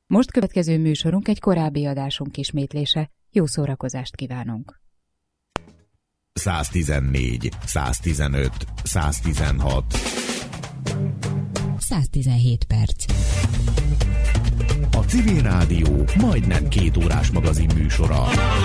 Most következő műsorunk egy korábbi adásunk ismétlése. Jó szórakozást kívánunk! 114, 115, 116 117 perc. A Civil Rádió majdnem 2 órás magazin műsora.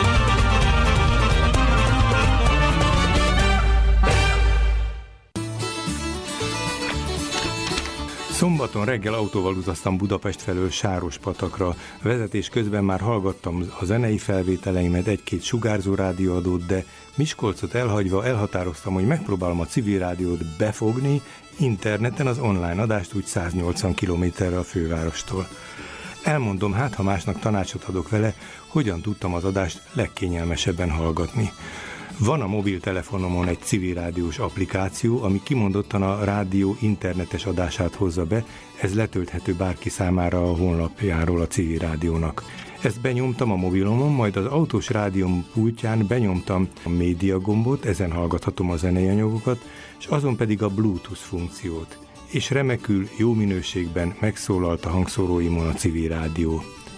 Szombaton reggel autóval utaztam Budapest felől Sárospatakra. Vezetés közben már hallgattam a zenei felvételeimet, egy-két sugárzó rádióadót, de Miskolcot elhagyva elhatároztam, hogy megpróbálom a Civil Rádiót befogni interneten, az online adást úgy 180 kilométerre a fővárostól. Elmondom, hát ha másnak tanácsot adok vele, hogyan tudtam az adást legkényelmesebben hallgatni. Van a mobiltelefonomon egy civil rádiós applikáció, ami kimondottan a rádió internetes adását hozza be, ez letölthető bárki számára a honlapjáról a Civil Rádiónak. Ezt benyomtam a mobilomon, majd az autós rádióm pultján benyomtam a média gombot, ezen hallgathatom a zenei anyagokat, és azon pedig a Bluetooth funkciót. És remekül, jó minőségben megszólalt a hangszóróimon a Civil Rádió.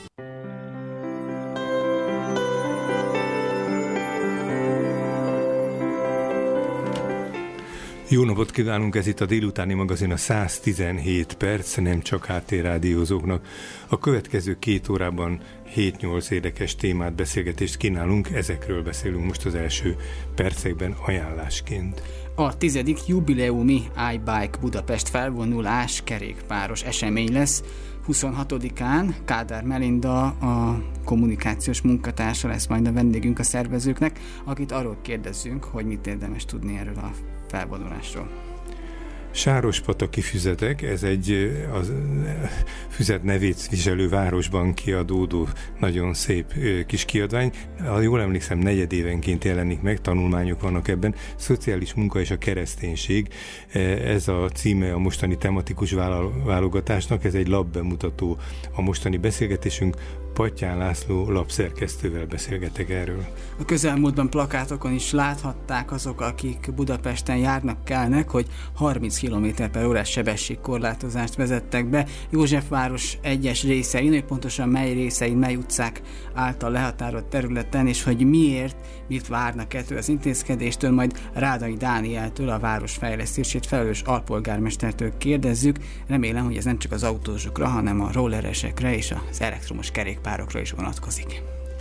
Jó napot kívánunk, ez itt a délutáni magazin, a 117 perc, nem csak háttérrádiózóknak. A következő 2 órában 7-8 érdekes témát, beszélgetést kínálunk, ezekről beszélünk most az első percekben ajánlásként. A 10. jubileumi iBike Budapest felvonulás kerékpáros esemény lesz. 26-án Kádár Melinda, a kommunikációs munkatársa lesz majd a vendégünk a szervezőknek, akit arról kérdezzünk, hogy mit érdemes tudni erről a felvonulásról. Sárospataki füzetek, ez egy az füzet nevét viselő városban kiadódó nagyon szép kis kiadvány. Ha jól emlékszem, 4 évenként jelenik meg, tanulmányok vannak ebben. Szociális munka és a kereszténység, ez a címe a mostani tematikus válogatásnak, ez egy lapbemutató. A mostani beszélgetésünk Pattyán László lapszerkesztővel beszélgetek erről. A közelmúltban plakátokon is láthatták azok, akik Budapesten járnak, kelnek, hogy 30 km/órás sebességkorlátozást vezettek be Józsefváros egyes részein, hogy pontosan mely részein, mely utcák által lehatárolt területen, és hogy miért, mit várnak ettől az intézkedéstől, majd Rádai Dánieltől, a város fejlesztését felelős alpolgármestertől kérdezzük. Remélem, hogy ez nem csak az autósokra, hanem a rolleresekre és az elektromos kerékpárokra is vonatkozik.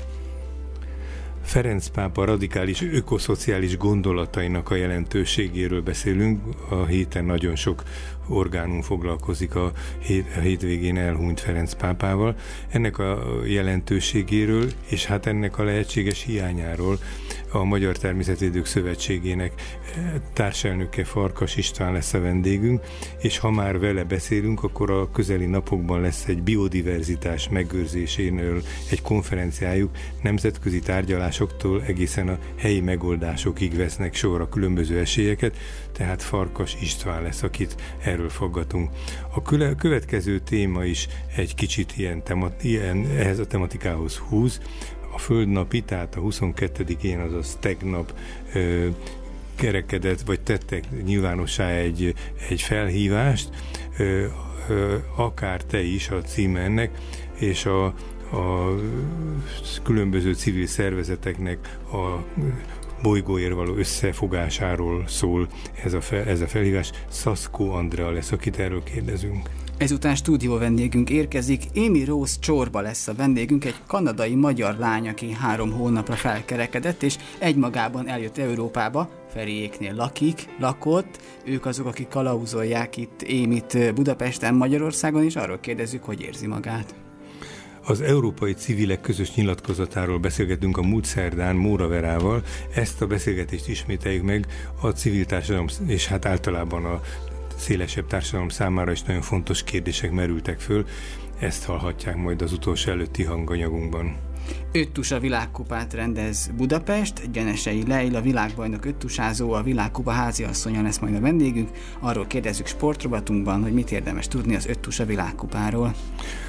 Ferenc pápa radikális ökoszociális gondolatainak a jelentőségéről beszélünk. A héten nagyon sok orgánum foglalkozik a hétvégén elhunyt Ferenc pápával. Ennek a jelentőségéről, és hát ennek a lehetséges hiányáról a Magyar Természetvédők Szövetségének társelnöke Farkas István lesz a vendégünk, és ha már vele beszélünk, akkor a közeli napokban lesz egy biodiverzitás megőrzéséről egy konferenciájuk, nemzetközi tárgyalásoktól egészen a helyi megoldásokig vesznek sorra különböző esélyeket, tehát Farkas István lesz, akit erről faggatunk. A következő téma is egy kicsit ilyen ehhez a tematikához húz. A Földnapi, tehát a 22-én, azaz tegnap kerekedett, vagy tettek nyilvánossá egy felhívást, akár te is a címe ennek, és a különböző civil szervezeteknek a bolygóért való összefogásáról szól ez a felhívás. Szaszkó Andrea lesz, akit erről kérdezünk. Ezután stúdió vendégünk érkezik, Amy Rose Csorba lesz a vendégünk, egy kanadai magyar lány, aki 3 hónapra felkerekedett, és egymagában eljött Európába, Feriéknél lakott, ők azok, akik kalauzolják itt Amyt Budapesten, Magyarországon, és arról kérdezzük, hogy érzi magát. Az európai civilek közös nyilatkozatáról beszélgetünk a múlt szerdán Móra Verával. Ezt a beszélgetést ismételjük meg, a civil társadalom és hát általában a szélesebb társadalom számára is nagyon fontos kérdések merültek föl. Ezt hallhatják majd az utolsó előtti hanganyagunkban. Öttusa világkupát rendez Budapest, Gyenesei Leila világbajnok öttusázó, a világkupa háziasszonya lesz majd a vendégünk. Arról kérdezzük sportrovatunkban, hogy mit érdemes tudni az öttusa világkupáról.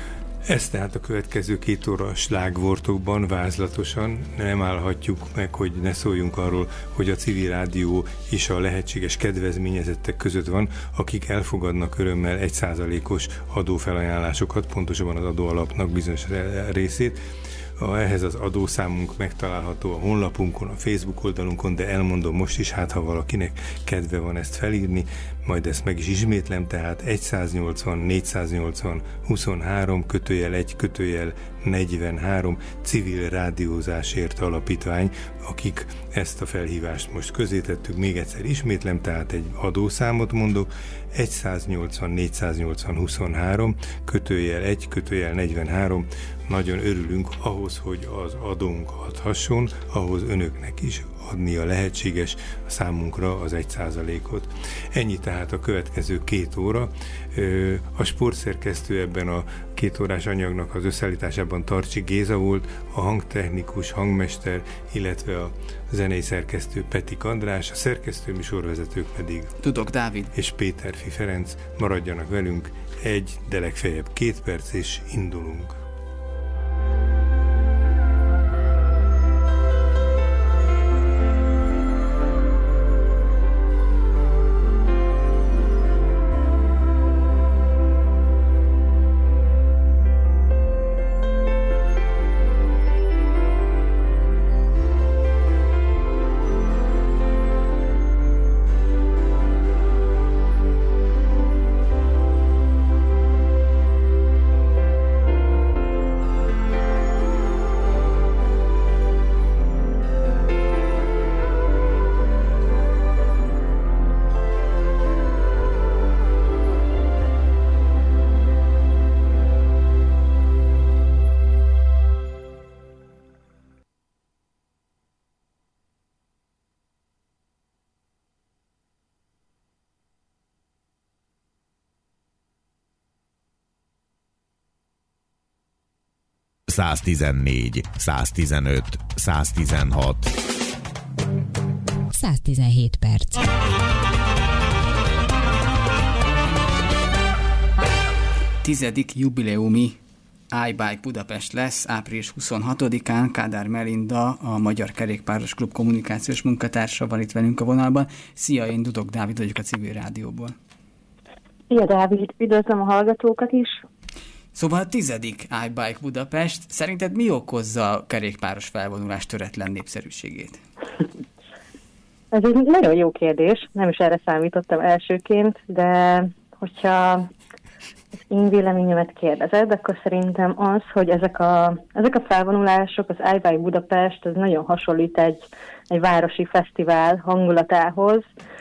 Ez tehát a következő 2 óra slágvortokban vázlatosan nem állhatjuk meg, hogy ne szóljunk arról, hogy a Civil Rádió is a lehetséges kedvezményezettek között van, akik elfogadnak örömmel 1%-os adófelajánlásokat, pontosabban az adóalapnak bizonyos részét. Ehhez az adószámunk megtalálható a honlapunkon, a Facebook oldalunkon, de elmondom most is, hát ha valakinek kedve van ezt felírni, majd ezt meg is ismétlem, tehát 180 480 23 /1 /43 Civil Rádiózásért Alapítvány, akik ezt a felhívást most közzétettük, még egyszer ismétlem, tehát egy adószámot mondok, 180 480 23 /1 /43. Nagyon örülünk ahhoz, hogy az adónk adhasson, ahhoz önöknek is adnia lehetséges a számunkra az 1%-ot. Ennyi tehát a következő 2 óra. A sportszerkesztő ebben a 2 órás anyagnak az összeállításában Tarcsi Géza volt, a hangtechnikus, hangmester, illetve a zenei szerkesztő Petik András, a szerkesztő műsorvezetők pedig Dudok Dávid és Péterfi Ferenc. Maradjanak velünk, de legfeljebb 2 perc, és indulunk. ...114, 115, 116. 117 perc. Tizedik jubileumi iBike Budapest lesz április 26-án. Kádár Melinda, a Magyar Kerékpáros Klub kommunikációs munkatársa van itt velünk a vonalban. Szia, én Dudok Dávid vagyok a Civil Rádióból. Szia Dávid, üdvözlöm a hallgatókat is. Szóval a 10. iBike Budapest. Szerinted mi okozza a kerékpáros felvonulás töretlen népszerűségét? Ez egy nagyon jó kérdés, nem is erre számítottam elsőként, de hogyha az én véleményemet kérdezed, akkor szerintem az, hogy ezek a felvonulások, az iBike Budapest, az nagyon hasonlít egy városi fesztivál hangulatához,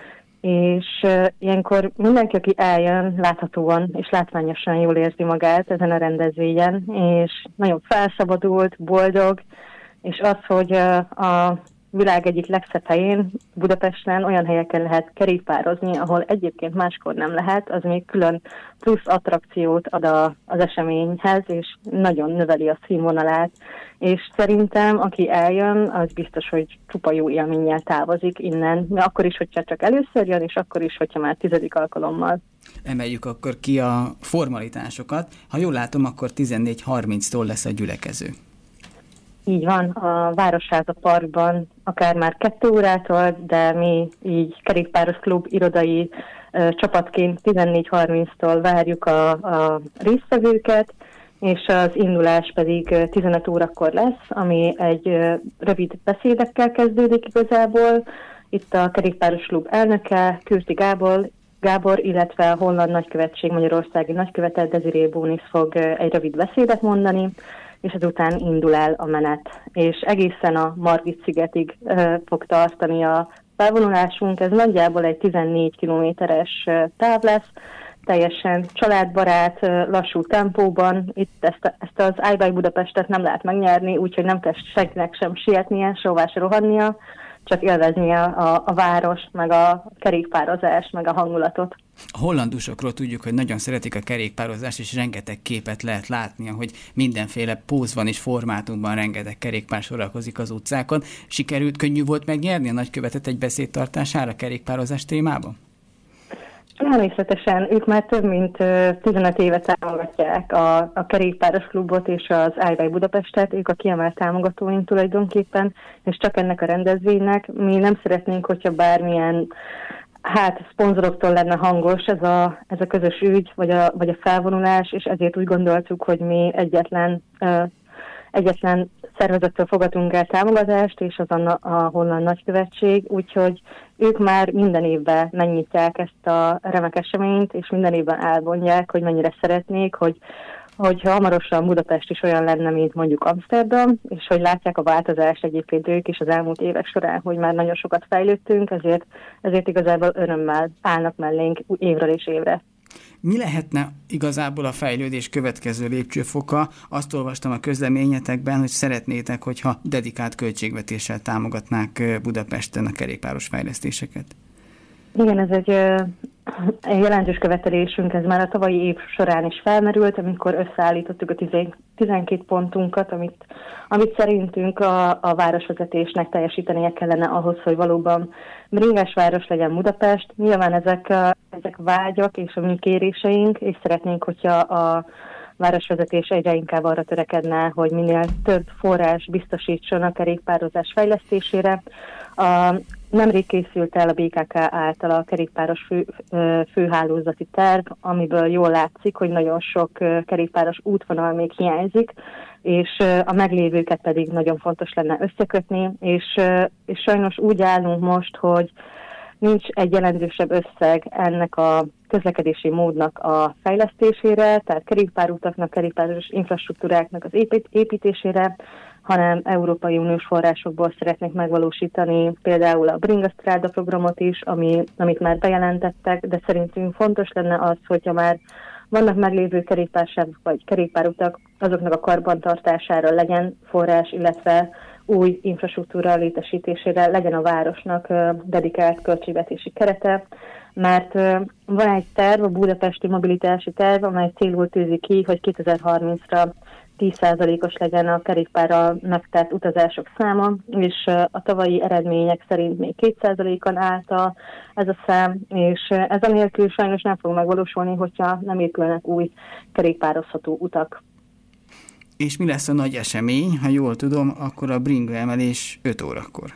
és ilyenkor mindenki, aki eljön, láthatóan és látványosan jól érzi magát ezen a rendezvényen, és nagyon felszabadult, boldog, és az, hogy a világ egyik legszebb helyén, Budapesten olyan helyeken lehet kerékpározni, ahol egyébként máskor nem lehet, az még külön plusz attrakciót ad az eseményhez, és nagyon növeli a színvonalát. És szerintem, aki eljön, az biztos, hogy csupa jó élménnyel távozik innen. Akkor is, hogyha csak először jön, és akkor is, hogyha már 10. alkalommal. Emeljük akkor ki a formalitásokat. Ha jól látom, akkor 14:30-tól lesz a gyülekező. Így van, a Városháza Parkban akár már 2 órától, de mi így Kerékpáros Klub irodai csapatként 14:30-tól várjuk a résztvevőket, és az indulás pedig 15 órakor lesz, ami egy rövid beszédekkel kezdődik igazából. Itt a Kerékpáros Klub elnöke, Kürti Gábor, illetve a Holland Nagykövetség Magyarországi Nagykövete Desiré Bónisz fog egy rövid beszédet mondani, és ezután indul el a menet. És egészen a Margit-szigetig fog tartani a felvonulásunk. Ez nagyjából egy 14 kilométeres táv lesz, teljesen családbarát, lassú tempóban. Itt ezt az iBike Budapestet nem lehet megnyerni, úgyhogy nem kell senkinek sem sietnie, sehová se rohannia, csak élveznie a város, meg a kerékpározás, meg a hangulatot. A hollandusokról tudjuk, hogy nagyon szeretik a kerékpározást, és rengeteg képet lehet látni, hogy mindenféle pózban és formátumban rengeteg kerékpár sorakozik az utcákon. Könnyű volt megnyerni a nagykövetet egy beszédtartására kerékpározás témában? Természetesen, ők már több mint 15 éve támogatják a kerékpáros klubot és az iBike Budapestet, ők a kiemelt támogatóink tulajdonképpen, és csak ennek a rendezvénynek. Mi nem szeretnénk, hogyha bármilyen szponzoroktól lenne hangos ez a közös ügy, vagy a felvonulás, és ezért úgy gondoltuk, hogy mi egyetlen szervezettől fogadunk el támogatást, és az a Holland Nagykövetség, úgyhogy ők már minden évben megnyitják ezt a remek eseményt, és minden évben elmondják, hogy mennyire szeretnék, hogyha hamarosan Budapest is olyan lenne, mint mondjuk Amsterdam, és hogy látják a változást egyébként ők is az elmúlt évek során, hogy már nagyon sokat fejlődtünk, ezért igazából örömmel állnak mellénk évről és évre. Mi lehetne igazából a fejlődés következő lépcsőfoka? Azt olvastam a közleményetekben, hogy szeretnétek, hogyha dedikált költségvetéssel támogatnák Budapesten a kerékpáros fejlesztéseket. Igen, ez egy jelentős követelésünk, ez már a tavalyi év során is felmerült, amikor összeállítottuk a 12 pontunkat, amit szerintünk a városvezetésnek teljesítenie kellene ahhoz, hogy valóban bringás város legyen Budapest. Nyilván ezek vágyak és a mi kéréseink, és szeretnénk, hogyha a városvezetés egyre inkább arra törekedne, hogy minél több forrás biztosítson a kerékpározás fejlesztésére. Nemrég készült el a BKK által a kerékpáros főhálózati terv, amiből jól látszik, hogy nagyon sok kerékpáros útvonal még hiányzik, és a meglévőket pedig nagyon fontos lenne összekötni, és sajnos úgy állunk most, hogy nincs egy jelentősebb összeg ennek a közlekedési módnak a fejlesztésére, tehát kerékpárutaknak, kerékpáros infrastruktúráknak az építésére, hanem Európai Uniós forrásokból szeretnék megvalósítani például a Bringastráda programot is, amit már bejelentettek, de szerintünk fontos lenne az, hogyha már vannak meglévő kerékpársávok vagy kerékpárutak, azoknak a karbantartására legyen forrás, illetve új infrastruktúra létesítésére legyen a városnak dedikált költségvetési kerete, mert van egy terv, a budapesti mobilitási terv, amely célul tűzi ki, hogy 2030-ra 10%-os legyen a kerékpárral megtett utazások száma, és a tavalyi eredmények szerint még 2%-on állt ez a szám, és ez anélkül sajnos nem fog megvalósulni, hogyha nem épülnek új kerékpározható utak. És mi lesz a nagy esemény? Ha jól tudom, akkor a bringa emelés 5 órakor.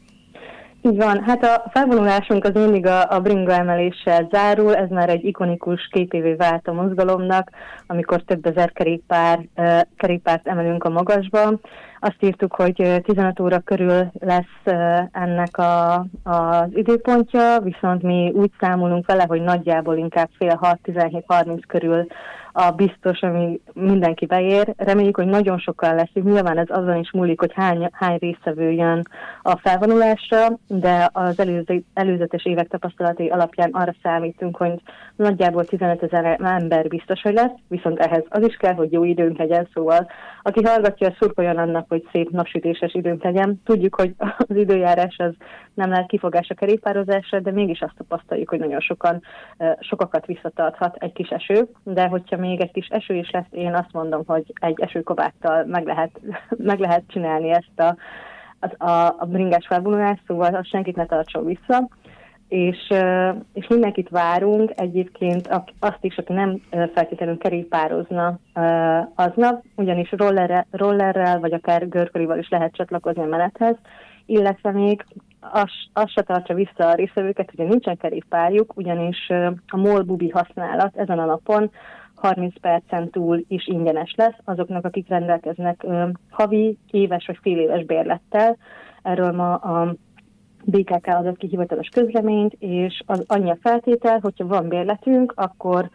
Így van, hát a felvonulásunk az mindig a bringa emeléssel zárul, ez már egy ikonikus képévé vált a mozgalomnak, amikor több ezer kerékpárt emelünk a magasba. Azt írtuk, hogy 15 óra körül lesz ennek az időpontja, viszont mi úgy számolunk vele, hogy nagyjából inkább fél 6, 17:30 körül a biztos, ami mindenki beér. Reméljük, hogy nagyon sokan leszünk. Nyilván ez azon is múlik, hogy hány résztvevő jön a felvonulásra, de az előzetes évek tapasztalatai alapján arra számítunk, hogy nagyjából 15 000 ember biztos, hogy lesz, viszont ehhez az is kell, hogy jó időnk legyen, szóval aki hallgatja, szurkoljon annak, hogy szép napsütéses időnk legyen. Tudjuk, hogy az időjárás az nem lehet kifogás a kerékpározásra, de mégis azt tapasztaljuk, hogy nagyon sokakat visszatarthat egy kis eső, de hogyha még egy kis eső is lesz, én azt mondom, hogy egy esőkabáttal meg lehet csinálni ezt a bringás felvonulást, szóval azt senkit ne tartson vissza. És mindenkit várunk, egyébként azt is, aki nem feltétlenül kerékpározna aznap, ugyanis rollerrel vagy akár görkorival is lehet csatlakozni a menethez, illetve még azt se tartsa vissza a résztvevőket, hogy nincsen kerékpárjuk, ugyanis a MOL bubi használat ezen a napon 30 percen túl is ingyenes lesz azoknak, akik rendelkeznek havi, éves vagy féléves bérlettel. Erről ma a BKK adott ki hivatalos közleményt, és az annyi a feltétel, hogyha van bérletünk, akkor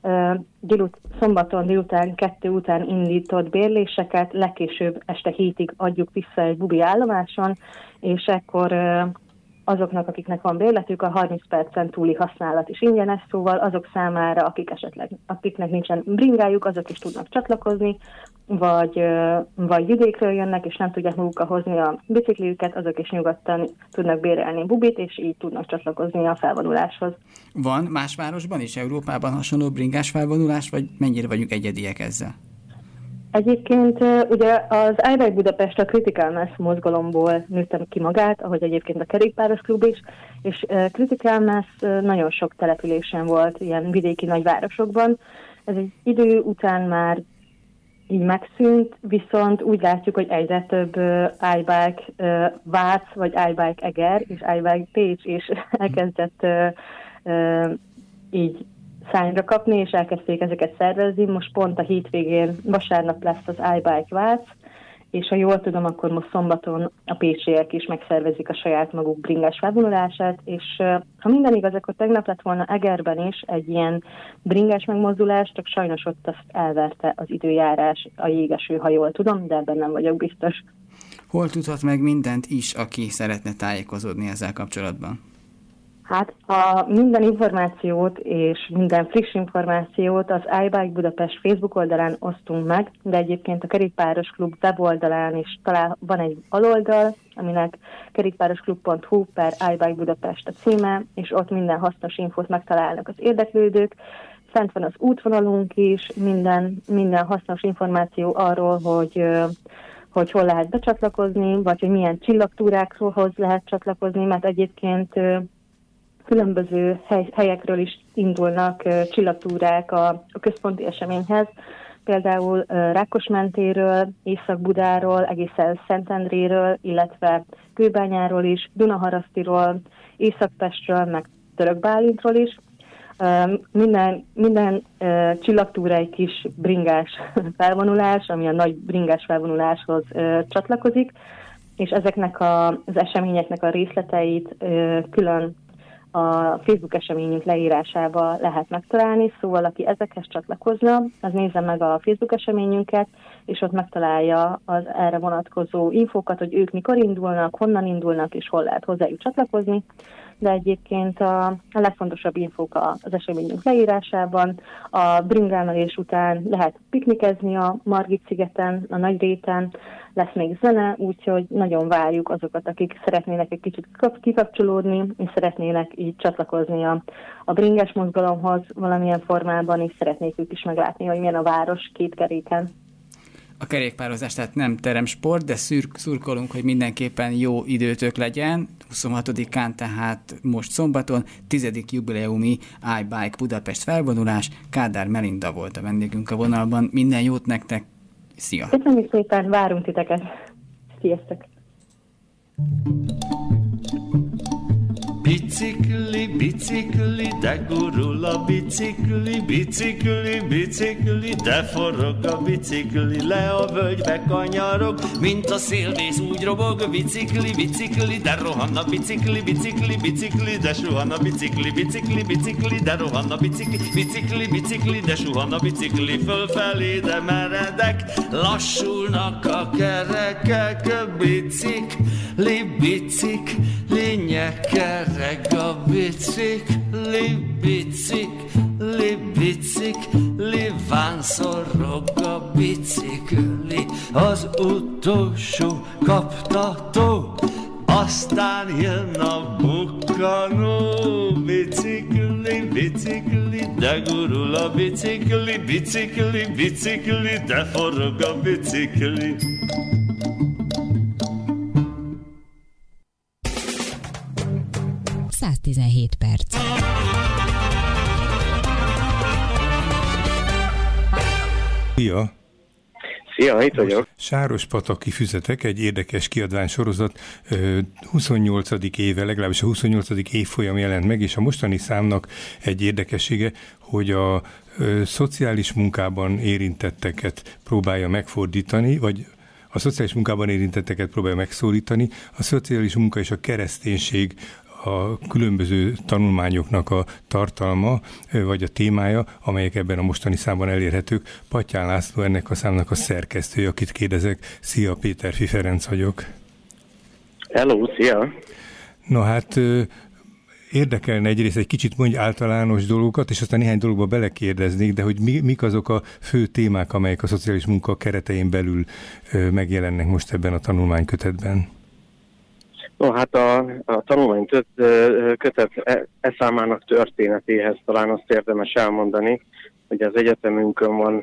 szombaton délután 2 után indított bérléseket legkésőbb este 7-ig adjuk vissza egy bubi állomáson, és akkor azoknak, akiknek van bérletük, a 30 percen túli használat is ingyenes, szóval azok számára, akiknek nincsen bringájuk, azok is tudnak csatlakozni, vagy vidékről jönnek, és nem tudják magukkal hozni a bicikliüket, azok is nyugodtan tudnak bérelni bubit, és így tudnak csatlakozni a felvonuláshoz. Van más városban is Európában hasonló bringás felvonulás, vagy mennyire vagyunk egyediek ezzel? Egyébként ugye az iBike Budapest a Critical Mass mozgalomból nőttem ki magát, ahogy egyébként a kerékpáros klub is, és Critical Mass nagyon sok településen volt, ilyen vidéki nagyvárosokban. Ez egy idő után már így megszűnt, viszont úgy látjuk, hogy egyre több iBike Vác, vagy iBike Eger, és iBike Pécs is elkezdett így szányra kapni, és elkezdték ezeket szervezni. Most pont a hétvégén, vasárnap lesz az iBike Vác, és ha jól tudom, akkor most szombaton a pécsiek is megszervezik a saját maguk bringás felvonulását, és ha minden igaz, akkor tegnap lett volna Egerben is egy ilyen bringás megmozdulás, csak sajnos ott azt elverte az időjárás, a jégeső, ha jól tudom, de ebben nem vagyok biztos. Hol tudhat meg mindent is, aki szeretne tájékozódni ezzel kapcsolatban? Hát a minden információt és minden friss információt az iBike Budapest Facebook oldalán osztunk meg, de egyébként a Kerékpáros Klub weboldalán is talán van egy aloldal, aminek kerékpárosklub.hu/iBike Budapest a címe, és ott minden hasznos infót megtalálnak az érdeklődők. Fent van az útvonalunk is, minden hasznos információ arról, hogy hol lehet becsatlakozni, vagy hogy milyen csillagtúrákhoz lehet csatlakozni, mert egyébként különböző helyekről is indulnak csillagtúrák a központi eseményhez, például Rákosmentéről, Észak-Budáról, egészen Szentendréről, illetve Kőbányáról is, Dunaharasztiról, Észak-Pestről, meg Törökbálintról is. Minden csillagtúra egy kis bringás felvonulás, ami a nagy bringás felvonuláshoz csatlakozik, és ezeknek az eseményeknek a részleteit külön a Facebook eseményünk leírásába lehet megtalálni, szóval aki ezekhez csatlakozna, az nézze meg a Facebook eseményünket, és ott megtalálja az erre vonatkozó infókat, hogy ők mikor indulnak, honnan indulnak, és hol lehet hozzájuk csatlakozni. De egyébként a legfontosabb infók az eseményünk leírásában. A bringámelés után lehet piknikezni a Margit-szigeten, a Nagyréten, lesz még zene, úgyhogy nagyon várjuk azokat, akik szeretnének egy kicsit kikapcsolódni, és szeretnének így csatlakozni a bringás mozgalomhoz valamilyen formában, és szeretnék ők is meglátni, hogy milyen a város két keréken. A kerékpározás tehát nem teremsport, de szurkolunk, hogy mindenképpen jó időtök legyen. 26-án, tehát most szombaton, 10. jubileumi iBike Budapest felvonulás. Kádár Melinda volt a vendégünk a vonalban. Minden jót nektek! Szia! Köszönjük szépen, várunk titeket! Sziasztok! Bicikli, bicikli, de gurul a bicikli, bicikli, bicikli, de forog a bicikli, le a völgybe kanyarog, mint a szélvész úgy robog, bicikli, bicikli, de rohan a bicikli, bicikli, bicikli, de suhan a bicikli, bicikli, bicikli, de rohan a bicikli, bicikli, bicikli, de suhan a bicikli, fölfelé, de meredek, lassulnak a kerekek, bicikli, bicikli, nyeker. Reg a bicikli, bicikli, bicikli, vánszorog a bicikli, az utolsó kaptató, aztán jön a bukkanó. Bicikli, bicikli, de gurul a bicikli, bicikli, bicikli, de forog a bicikli. perc. Szia! Szia, itt vagyok. Sárospataki füzetek, egy érdekes kiadványsorozat, 28. éve, legalábbis a 28. évfolyam jelent meg, és a mostani számnak egy érdekessége, hogy a szociális munkában érintetteket próbálja megfordítani, vagy a szociális munkában érintetteket próbálja megszólítani, a szociális munka és a kereszténység a különböző tanulmányoknak a tartalma, vagy a témája, amelyek ebben a mostani számban elérhetők. Pattyán László ennek a számnak a szerkesztője, akit kérdezek. Szia, Péterfi Ferenc vagyok. Hello, szia! Na hát érdekelne egyrészt egy kicsit mondj általános dolgokat, és aztán néhány dologba belekérdeznék, de hogy mik azok a fő témák, amelyek a szociális munka keretein belül megjelennek most ebben a tanulmánykötetben? No, hát a tanulmánykötet számának történetéhez talán azt érdemes elmondani, hogy az egyetemünkön van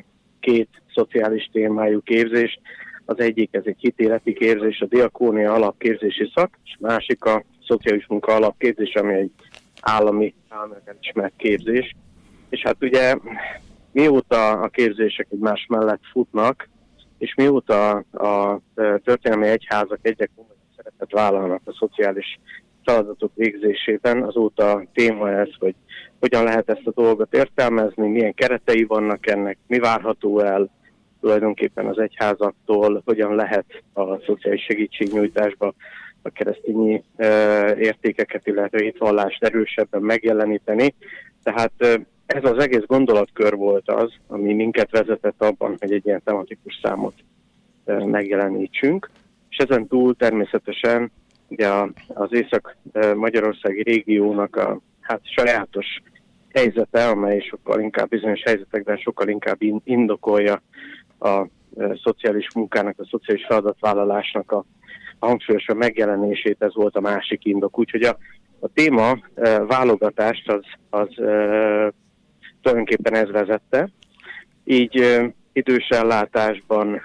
két szociális témájú képzés. Az egyik, ez egy hitéleti képzés, a diakónia alapképzési szak, és másik a szociális munka alapképzés, ami egy állami ismert képzés. És hát ugye mióta a képzések egymás mellett futnak, és mióta a történelmi egyházak egyre komolyabb szerepet vállalnak a szociális feladatok végzésében, azóta téma ez, hogy hogyan lehet ezt a dolgot értelmezni, milyen keretei vannak ennek, mi várható el tulajdonképpen az egyházaktól, hogyan lehet a szociális segítségnyújtásba a keresztényi értékeket, illetve hitvallást erősebben megjeleníteni. Tehát ez az egész gondolatkör volt az, ami minket vezetett abban, hogy egy ilyen tematikus számot megjelenítsünk. És ezen túl természetesen ugye az észak-magyarországi régiónak a sajátos helyzete, amely sokkal inkább bizonyos helyzetekben sokkal inkább indokolja a szociális munkának, a szociális feladatvállalásnak a hangsúlyosabb megjelenését, ez volt a másik indok. Úgyhogy a téma válogatást az tulajdonképpen ez vezette. Így idős ellátásban,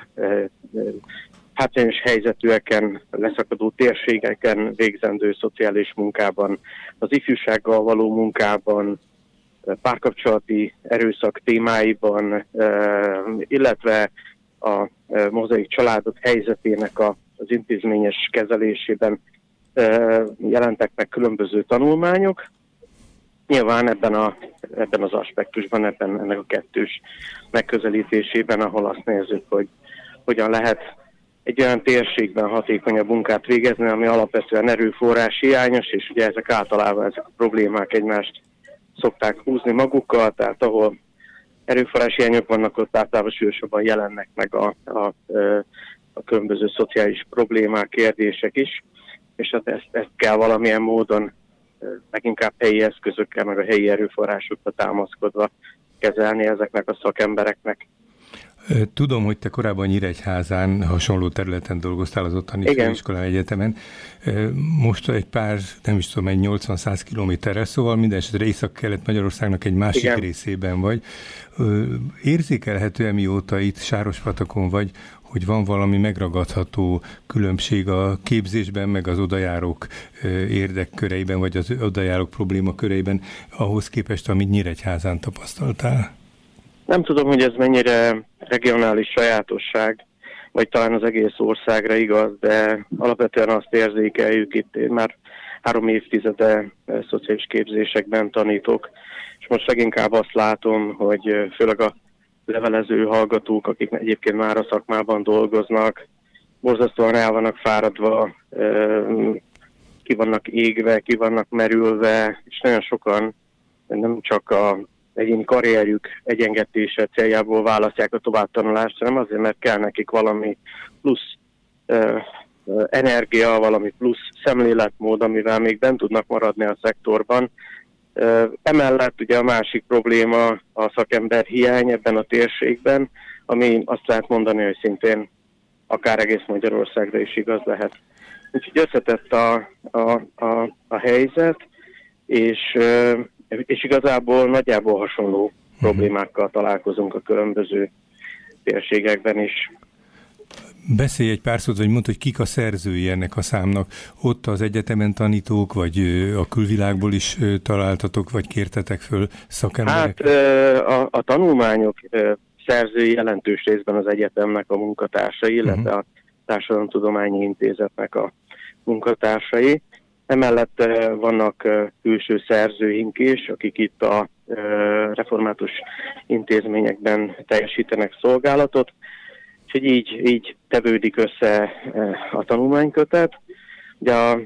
hátrányos helyzetűeken, leszakadó térségeken végzendő szociális munkában, az ifjúsággal való munkában, párkapcsolati erőszak témáiban, illetve a mozaik családok helyzetének az intézményes kezelésében jelentek meg különböző tanulmányok. Nyilván ebben az aspektusban, ennek a kettős megközelítésében, ahol azt nézzük, hogy hogyan lehet egy olyan térségben hatékonyabb munkát végezni, ami alapvetően erőforrás hiányos, és ugye ezek a problémák egymást szokták húzni magukkal, tehát ahol erőforrás hiányok vannak, ott általában súlyosabban jelennek meg a különböző szociális problémák, kérdések is, és hát ezt kell valamilyen módon leginkább helyi eszközökkel, meg a helyi erőforrásokra támaszkodva kezelni ezeknek a szakembereknek. Tudom, hogy te korábban Nyíregyházán hasonló területen dolgoztál, az ottani főiskolán, egyetemen. Most egy pár, nem is tudom, egy 80-100 kilométerre, szóval minden esetre Észak-Kelet-Magyarországnak egy másik részében vagy. Érzékelhető mióta itt Sárospatakon vagy, hogy van valami megragadható különbség a képzésben, meg az odajárók érdekköreiben, vagy az odajárók problémaköreiben, ahhoz képest, amit Nyíregyházán tapasztaltál? Nem tudom, hogy ez mennyire regionális sajátosság, vagy talán az egész országra igaz, de alapvetően azt érzékeljük, itt már 3 évtizede szociális képzésekben tanítok, és most leginkább azt látom, hogy főleg a levelező hallgatók, akik egyébként már a szakmában dolgoznak, borzasztóan rá vannak fáradva, ki vannak égve, ki vannak merülve, és nagyon sokan nem csak a egyéni karrierjük egyengetése céljából választják a továbbtanulást, hanem azért, mert kell nekik valami plusz energia, valami plusz szemléletmód, amivel még bent tudnak maradni a szektorban. Emellett ugye a másik probléma a szakember hiány ebben a térségben, ami azt lehet mondani, hogy szintén akár egész Magyarországra is igaz lehet. Úgyhogy összetett a helyzet, és igazából nagyjából hasonló problémákkal találkozunk a különböző térségekben is. Beszélj egy pár szót, vagy mondd, hogy kik a szerzői ennek a számnak. Ott az egyetemen tanítók, vagy a külvilágból is találtatok, vagy kértetek föl szakemberek? Hát a tanulmányok szerzői jelentős részben az egyetemnek a munkatársai, illetve a Társadalomtudományi Intézetnek a munkatársai. Emellett vannak külső szerzőink is, akik itt a református intézményekben teljesítenek szolgálatot, és így tevődik össze a tanulmánykötet. Ugye a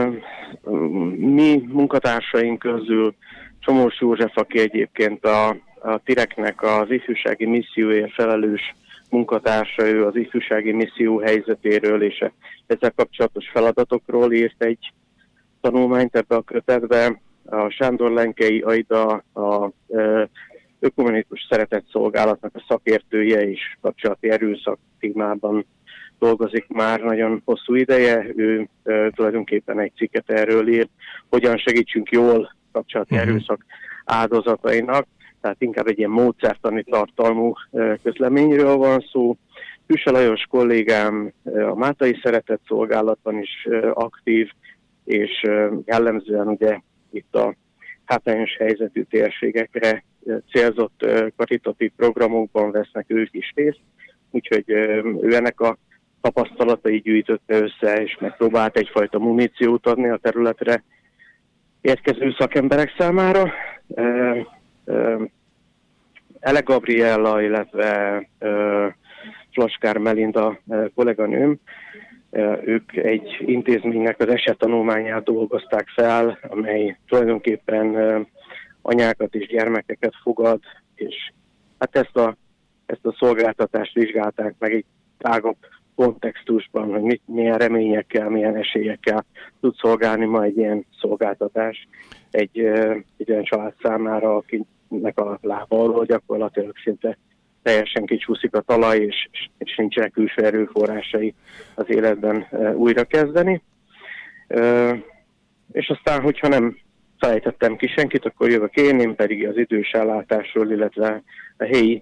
mi munkatársaink közül Somors József, aki egyébként a Tireknek az ifjúsági misszióért felelős munkatársa, ő az ifjúsági misszió helyzetéről és ezzel kapcsolatos feladatokról írt egy tanulmányt ebbe a kötetbe. A Sándor Lenkei Aida, a ökumenikus szeretetszolgálatnak a szakértője is kapcsolati erőszak témában dolgozik már nagyon hosszú ideje. Ő tulajdonképpen egy cikket erről írt, hogyan segítsünk jól kapcsolati erőszak áldozatainak. tehát inkább egy ilyen módszertani tartalmú közleményről van szó. Hűse Lajos kollégám a Mátai Szeretett Szolgálatban is aktív, és jellemzően ugye itt a hátrányos helyzetű térségekre célzott karitatív programokban vesznek ők is részt, úgyhogy ő ennek a tapasztalatai gyűjtötte össze, és megpróbált egyfajta muníciót adni a területre érkező szakemberek számára. Ele Gabriella, illetve Flaskár Melinda kolléganőm, ők egy intézménynek az esettanulmányát dolgozták fel, amely tulajdonképpen anyákat és gyermekeket fogad, és hát ezt a szolgáltatást vizsgálták meg egy tágabb kontextusban, hogy milyen reményekkel, milyen esélyekkel tud szolgálni ma egy ilyen szolgáltatás egy olyan család számára, akinek a lába alól gyakorlatilag szinte teljesen kicsúszik a talaj, és nincsenek külső erőforrásai az életben újra kezdeni. És aztán, hogyha nem felejtettem ki senkit, akkor jövök én pedig az idős ellátásról, illetve a helyi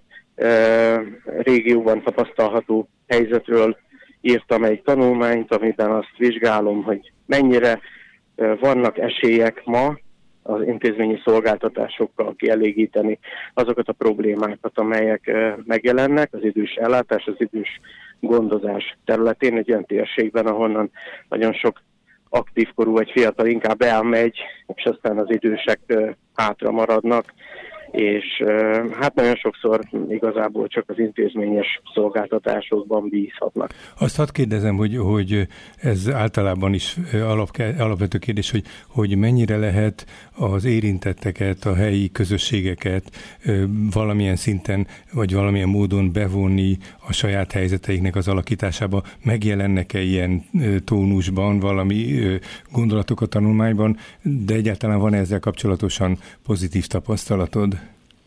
régióban tapasztalható helyzetről írtam egy tanulmányt, amiben azt vizsgálom, hogy mennyire vannak esélyek ma az intézményi szolgáltatásokkal kielégíteni azokat a problémákat, amelyek megjelennek az idős ellátás, az idős gondozás területén, egy olyan térségben, ahonnan nagyon sok aktívkorú vagy fiatal inkább elmegy, és aztán az idősek hátra maradnak, és hát nagyon sokszor igazából csak az intézményes szolgáltatásokban bízhatnak. Azt hadd kérdezem, hogy ez általában is alapvető kérdés, hogy mennyire lehet az érintetteket, a helyi közösségeket valamilyen szinten, vagy valamilyen módon bevonni a saját helyzeteiknek az alakításába. Megjelennek-e ilyen tónusban valami gondolatok a tanulmányban, de egyáltalán van ezzel kapcsolatosan pozitív tapasztalatod?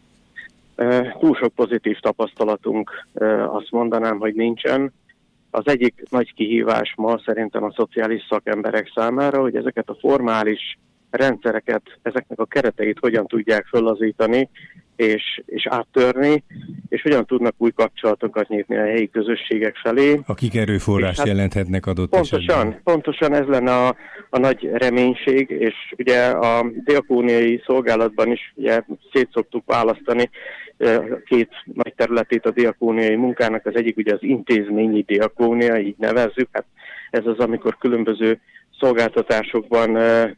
Túl sok pozitív tapasztalatunk, azt mondanám, hogy nincsen. Az egyik nagy kihívás ma szerintem a szociális szakemberek számára, hogy ezeket a formális rendszereket, ezeknek a kereteit hogyan tudják föllazítani és áttörni, és hogyan tudnak új kapcsolatokat nyitni a helyi közösségek felé. Akik erőforrást jelenthetnek adott esetben. Pontosan ez lenne a nagy reménység, és ugye a diakóniai szolgálatban is ugye szét szoktuk választani két nagy területét a diakóniai munkának. Az egyik ugye az intézményi diakónia, így nevezzük. Hát ez az, amikor különböző szolgáltatásokban,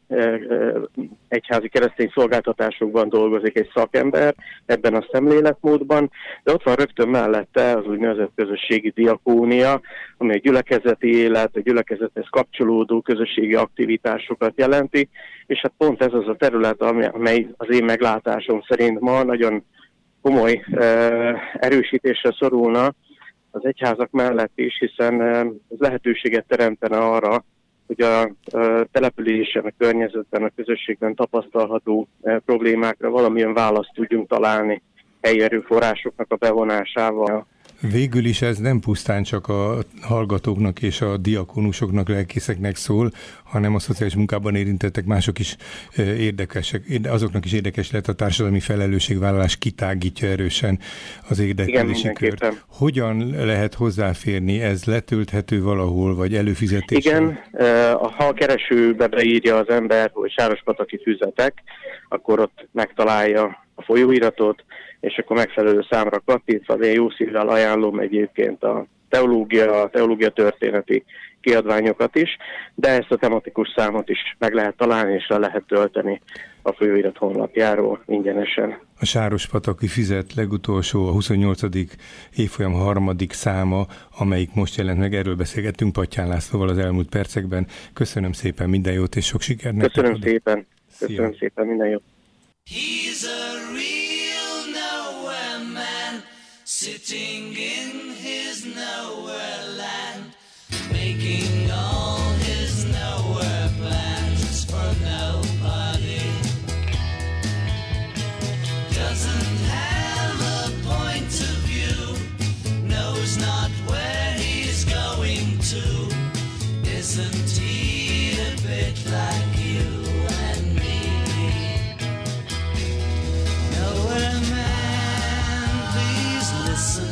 egyházi keresztény szolgáltatásokban dolgozik egy szakember, ebben a szemléletmódban, de ott van rögtön mellette az úgynevezett közösségi diakónia, ami a gyülekezeti élet, a gyülekezethez kapcsolódó közösségi aktivitásokat jelenti, és hát pont ez az a terület, amely az én meglátásom szerint ma nagyon komoly erősítésre szorulna az egyházak mellett is, hiszen ez lehetőséget teremtene arra, hogy a településen, a környezetben, a közösségben tapasztalható problémákra valamilyen választ tudjunk találni helyi erőforrásoknak a bevonásával. Végül is ez nem pusztán csak a hallgatóknak és a diakónusoknak, lelkészeknek szól, hanem a szociális munkában érintettek mások is érdekesek, azoknak is érdekes lehet, a társadalmi felelősségvállalás kitágítja erősen az érdeklődési kört. Hogyan lehet hozzáférni? Ez letölthető valahol, vagy előfizetéssel? Igen, ha a keresőbe beírja az ember, hogy Sárospataki füzetek, akkor ott megtalálja a folyóiratot, és akkor megfelelő számra kattintva, de én jó szívvel ajánlom egyébként a teológia történeti kiadványokat is, de ezt a tematikus számot is meg lehet találni, és le lehet tölteni a folyóirat honlapjáról ingyenesen. A Sárospataki füzet legutolsó, a 28. évfolyam 3. száma, amelyik most jelent meg, erről beszélgettünk Pattyán Lászlóval az elmúlt percekben. Köszönöm szépen, minden jót és sok sikert nektek. Köszönöm szépen, minden jót. He's a real nowhere man, sitting in his nowhere land, making all his nowhere plans for nobody. Doesn't have a point of view, knows not where he's going to. Isn't he a bit like you and me? Nowhere man. listen